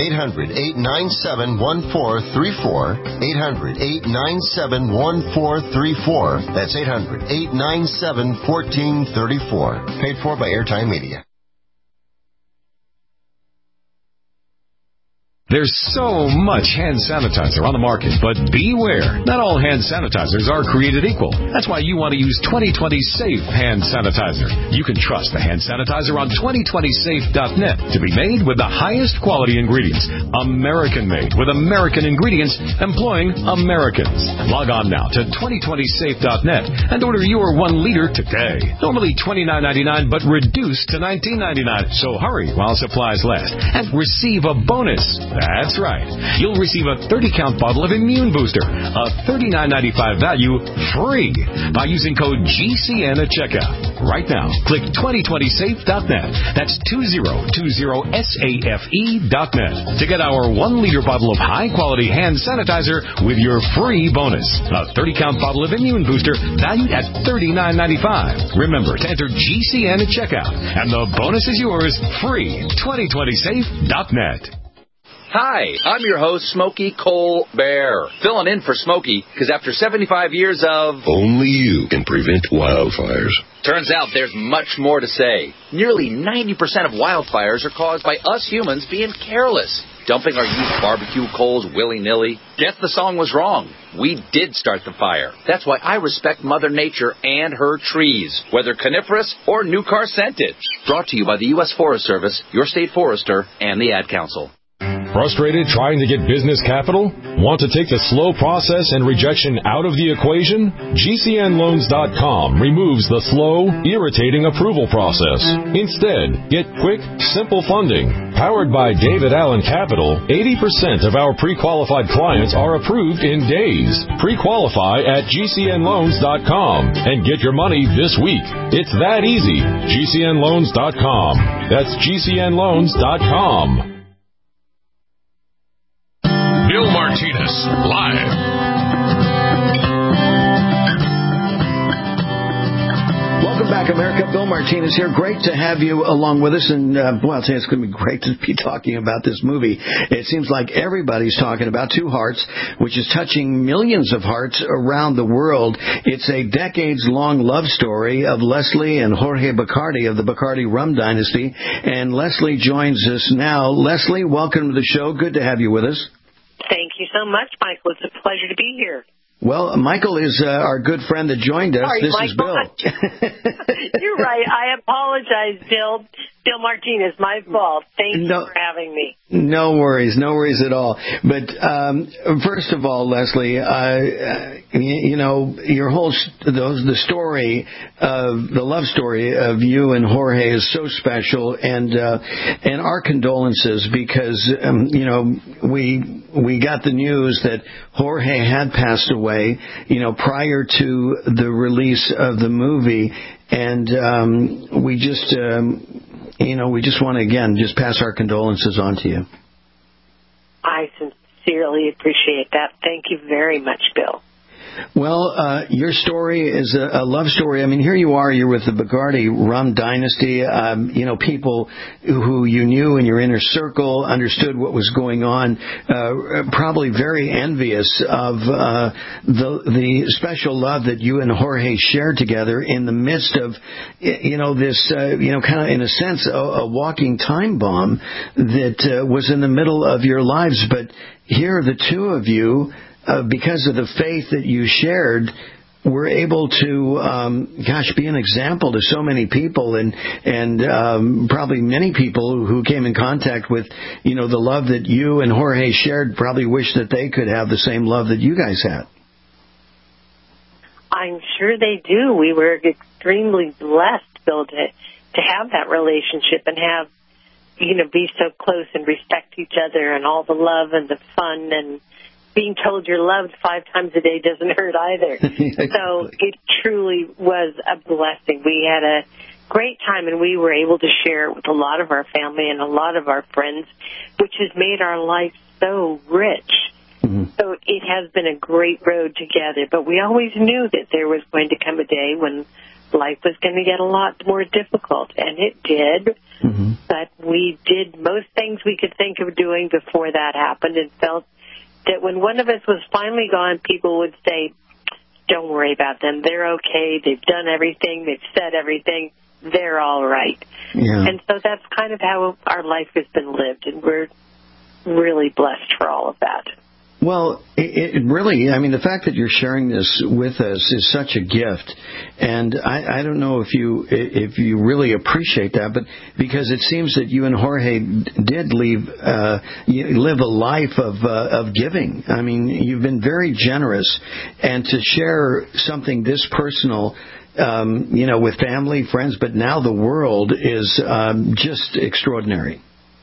800-897-1434. 800-897-1434. That's 800-897-1434. Paid for by Airtime Media. There's so much hand sanitizer on the market, but beware. Not all hand sanitizers are created equal. That's why you want to use 2020 Safe Hand Sanitizer. You can trust the hand sanitizer on 2020safe.net to be made with the highest quality ingredients. American-made with American ingredients, employing Americans. Log on now to 2020safe.net and order your 1 liter today. Normally $29.99, but reduced to $19.99. So hurry while supplies last and receive a bonus. That's right. You'll receive a 30-count bottle of Immune Booster, a $39.95 value, free by using code GCN at checkout. Right now, click 2020safe.net. That's 2020safe.net to get our 1 liter bottle of high-quality hand sanitizer with your free bonus. A 30-count bottle of Immune Booster valued at $39.95. Remember to enter GCN at checkout, and the bonus is yours free. 2020safe.net. Hi, I'm your host, Smokey Colbert, filling in for Smokey because after 75 years of... Only you can prevent wildfires. Turns out there's much more to say. Nearly 90% of wildfires are caused by us humans being careless, dumping our used barbecue coals willy-nilly. Guess the song was wrong. We did start the fire. That's why I respect Mother Nature and her trees, whether coniferous or new car scented. Brought to you by the U.S. Forest Service, your state forester, and the Ad Council. Frustrated trying to get business capital? Want to take the slow process and rejection out of the equation? GCNloans.com removes the slow, irritating approval process. Instead, get quick, simple funding. Powered by David Allen Capital, 80% of our pre-qualified clients are approved in days. Pre-qualify at GCNloans.com and get your money this week. It's that easy. GCNloans.com. That's GCNloans.com. Bill Martinez, live. Welcome back, America. Bill Martinez here. Great to have you along with us. And, I'll tell you, it's going to be great to be talking about this movie. It seems like everybody's talking about Two Hearts, which is touching millions of hearts around the world. It's a decades-long love story of Leslie and Jorge Bacardi of the Bacardi Rum Dynasty. And Leslie joins us now. Leslie, welcome to the show. Good to have you with us. Thank you so much, Michael. It's a pleasure to be here. Well, Michael is our good friend that joined us. Sorry, this Michael. Is Bill. You're right. I apologize, Bill. Bill Martinez, my fault. Thank you for having me. No worries at all. But first of all, Leslie, your whole the story of the love story of you and Jorge is so special, and our condolences because we got the news that Jorge had passed away, prior to the release of the movie, and we just want to, again, just pass our condolences on to you. I sincerely appreciate that. Thank you very much, Bill. Well, your story is a love story. I mean, here you are, you're with the Bacardi Rum Dynasty. People who you knew in your inner circle understood what was going on, probably very envious of the special love that you and Jorge shared together in the midst of, this, kind of, in a sense, a walking time bomb that was in the middle of your lives. But here, the two of you, because of the faith that you shared, were able to, be an example to so many people, and probably many people who came in contact with, the love that you and Jorge shared probably wish that they could have the same love that you guys had. I'm sure they do. We were extremely blessed, Bill, to have that relationship and have, be so close and respect each other and all the love and the fun, and being told you're loved 5 times a day doesn't hurt either. So it truly was a blessing. We had a great time, and we were able to share it with a lot of our family and a lot of our friends, which has made our life so rich. Mm-hmm. So it has been a great road together, but we always knew that there was going to come a day when life was going to get a lot more difficult, and it did. Mm-hmm. But we did most things we could think of doing before that happened, and felt that when one of us was finally gone, people would say, don't worry about them. They're okay. They've done everything. They've said everything. They're all right. Yeah. And so that's kind of how our life has been lived, and we're really blessed for all of that. Well, it really, I mean, the fact that you're sharing this with us is such a gift, and I don't know if you really appreciate that, but because it seems that you and Jorge did live a life of giving. I mean, you've been very generous, and to share something this personal, with family, friends, but now the world is just extraordinary.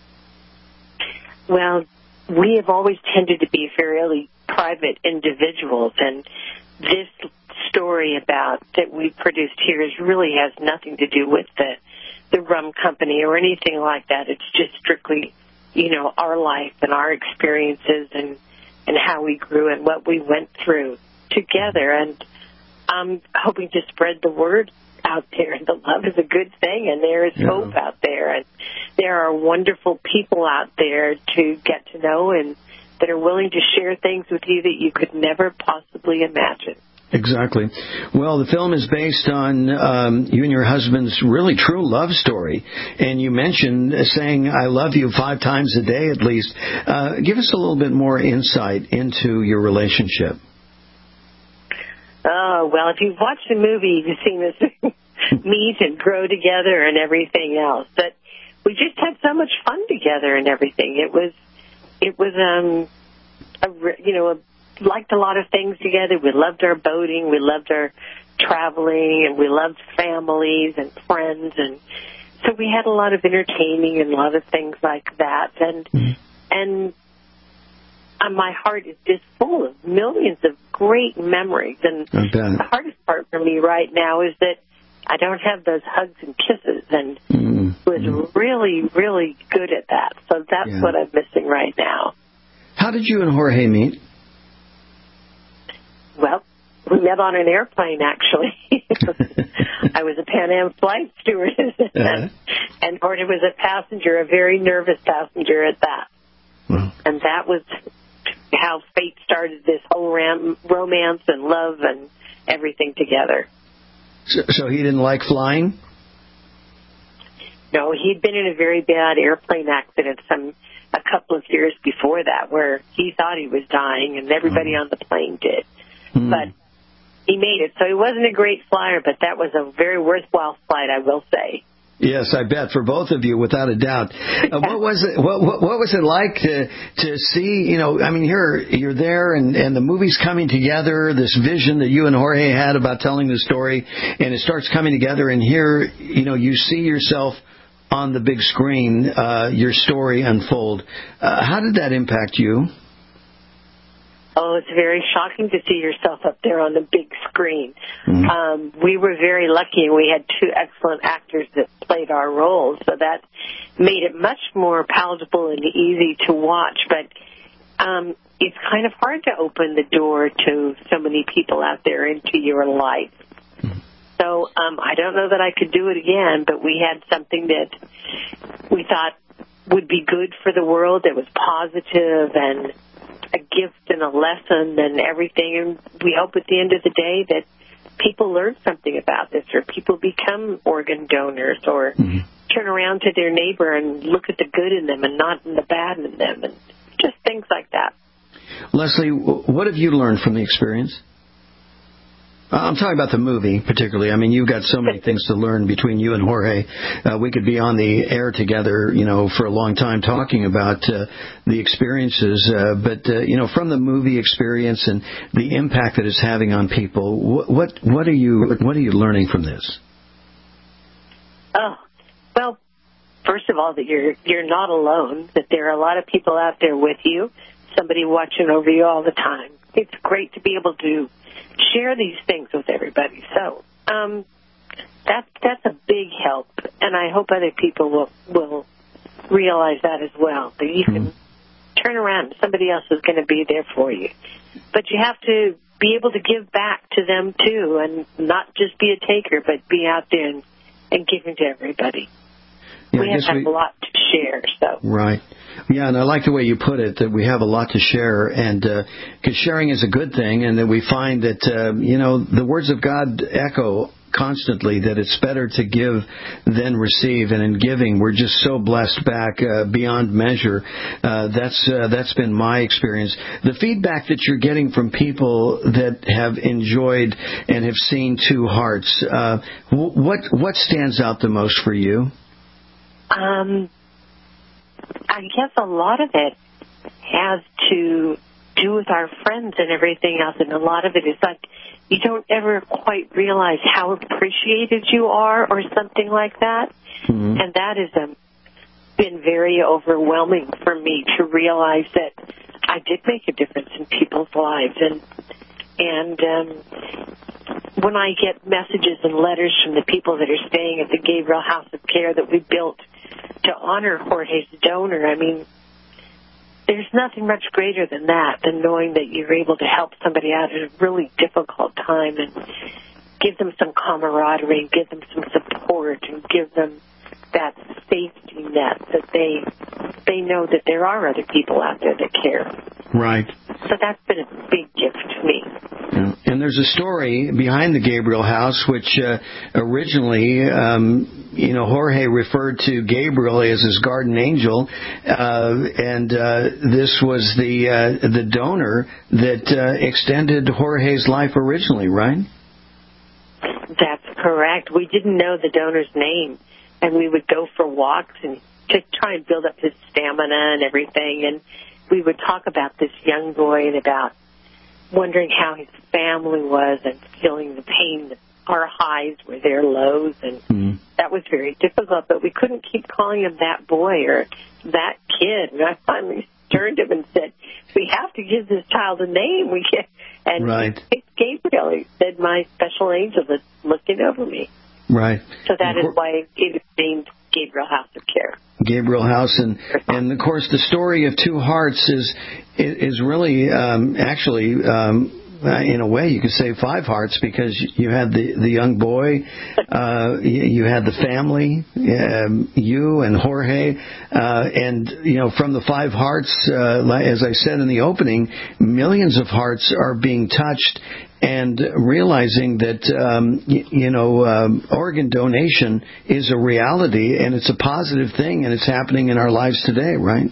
Well, we have always tended to be fairly private individuals, and this story that we produced here really has nothing to do with the rum company or anything like that. It's just strictly, our life and our experiences and how we grew and what we went through together. And I'm hoping to spread the word out there. The love is a good thing, and there is hope out there, and there are wonderful people out there to get to know and that are willing to share things with you that you could never possibly imagine. Exactly. Well, the film is based on you and your husband's really true love story, and you mentioned saying "I love you" 5 times a day at least. Give us a little bit more insight into your relationship. Oh, well, if you've watched the movie, you've seen us meet and grow together and everything else. But we just had so much fun together and everything. It was liked a lot of things together. We loved our boating, we loved our traveling, and we loved families and friends. And so we had a lot of entertaining and a lot of things like that. And my heart is just full of millions of great memories. And the hardest part for me right now is that I don't have those hugs and kisses, and was really, really good at that. So that's what I'm missing right now. How did you and Jorge meet? Well, we met on an airplane, actually. I was a Pan Am flight stewardess, and Jorge was a passenger, a very nervous passenger at that. And that was how fate started this whole romance and love and everything together. So he didn't like flying? No, he'd been in a very bad airplane accident a couple of years before that, where he thought he was dying, and everybody on the plane did. But he made it. So he wasn't a great flyer, but that was a very worthwhile flight, I will say. Yes, I bet, for both of you, without a doubt. What was it? What was it like to see? I mean, you're there, and the movie's coming together. This vision that you and Jorge had about telling the story, and it starts coming together. And here, you see yourself on the big screen, your story unfold. How did that impact you? Oh, it's very shocking to see yourself up there on the big screen. We were very lucky, and we had 2 excellent actors that played our roles, so that made it much more palatable and easy to watch. But it's kind of hard to open the door to so many people out there into your life. So I don't know that I could do it again, but we had something that we thought would be good for the world, that was positive and a gift and a lesson and everything. And we hope at the end of the day that people learn something about this, or people become organ donors, or turn around to their neighbor and look at the good in them and not in the bad in them, and just things like that. Leslie, what have you learned from the experience? I'm talking about the movie particularly. I mean, you've got so many things to learn between you and Jorge. We could be on the air together, for a long time talking about the experiences. But from the movie experience and the impact that it's having on people, what are you learning from this? Oh, well, first of all, that you're not alone. That there are a lot of people out there with you. Somebody watching over you all the time. It's great to be able to share these things with everybody. So that's a big help, and I hope other people will realize that as well, that you can turn around. Somebody else is going to be there for you. But you have to be able to give back to them, too, and not just be a taker, but be out there and giving to everybody. Yeah, we have a lot to share. So Right. Yeah, and I like the way you put it, that we have a lot to share, and because sharing is a good thing, and that we find that, the words of God echo constantly that it's better to give than receive, and in giving we're just so blessed back beyond measure. That's been my experience. The feedback that you're getting from people that have enjoyed and have seen Two Hearts, what stands out the most for you? I guess a lot of it has to do with our friends and everything else, and a lot of it is like you don't ever quite realize how appreciated you are or something like that. Mm-hmm. And that has been very overwhelming for me to realize that I did make a difference in people's lives. And when I get messages and letters from the people that are staying at the Gabriel House of Care that we built to honor Jorge's donor, I mean, there's nothing much greater than that, than knowing that you're able to help somebody out at a really difficult time and give them some camaraderie and give them some support and give them that safety net that they know that there are other people out there that care. Right. So that's been a big gift to me. Yeah. And there's a story behind the Gabriel House, which originally, Jorge referred to Gabriel as his guardian angel, and this was the donor that extended Jorge's life originally, right? That's correct. We didn't know the donor's name, and we would go for walks and to try and build up his stamina and everything, and we would talk about this young boy and about wondering how his family was and feeling the pain that our highs were their lows, and that was very difficult, but we couldn't keep calling him that boy or that kid. And I finally turned to him and said, we have to give this child a name. And right. It's Gabriel. He said, my special angel that's looking over me. Right. So that is why it is named Gabriel House of Care. Gabriel House, and of course the story of Two Hearts is really actually in a way you could say Five Hearts, because you had the young boy, you had the family, you and Jorge, and from the Five Hearts, as I said in the opening, millions of hearts are being touched. And realizing that, organ donation is a reality, and it's a positive thing, and it's happening in our lives today, right?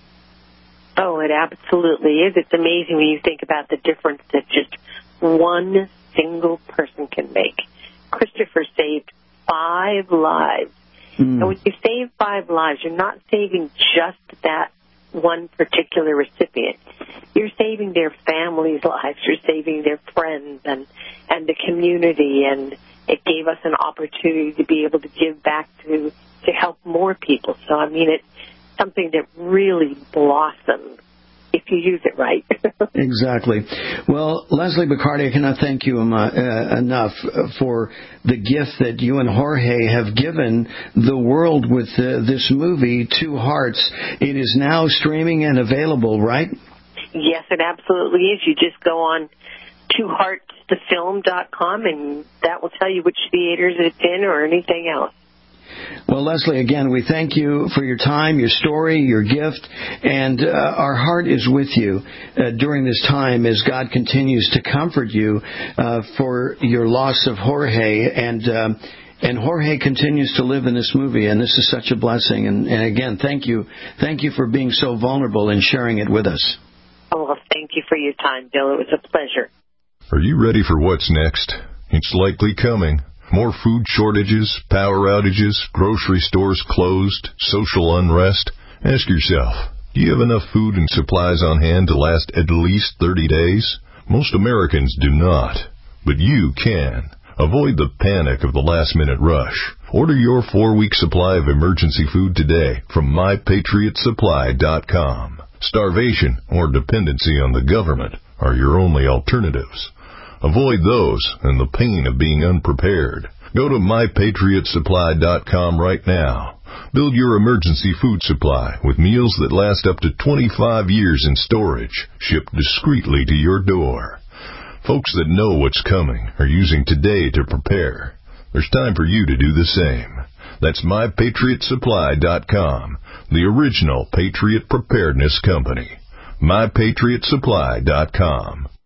Oh, it absolutely is. It's amazing when you think about the difference that just one single person can make. Christopher saved 5 lives. And when you save 5 lives, you're not saving just that one particular recipient. You're saving their families' lives. You're saving their friends and the community. And it gave us an opportunity to be able to give back to help more people. So, I mean, it's something that really blossoms if you use it right. Exactly. Well, Leslie Bacardi, I cannot thank you enough for the gift that you and Jorge have given the world with this movie, Two Hearts. It is now streaming and available, right? Yes, it absolutely is. You just go on twoheartsthefilm.com, and that will tell you which theaters it's in or anything else. Well, Leslie, again, we thank you for your time, your story, your gift, and our heart is with you during this time as God continues to comfort you for your loss of Jorge, and Jorge continues to live in this movie, and this is such a blessing. And again, thank you for being so vulnerable and sharing it with us. Oh, well, thank you for your time, Bill. It was a pleasure. Are you ready for what's next? It's likely coming. More food shortages, power outages, grocery stores closed, social unrest. Ask yourself, do you have enough food and supplies on hand to last at least 30 days? Most Americans do not, but you can. Avoid the panic of the last-minute rush. Order your 4-week supply of emergency food today from MyPatriotSupply.com. Starvation or dependency on the government are your only alternatives. Avoid those and the pain of being unprepared. Go to MyPatriotSupply.com right now. Build your emergency food supply with meals that last up to 25 years in storage, shipped discreetly to your door. Folks that know what's coming are using today to prepare. There's time for you to do the same. That's MyPatriotSupply.com, the original Patriot Preparedness Company. MyPatriotSupply.com.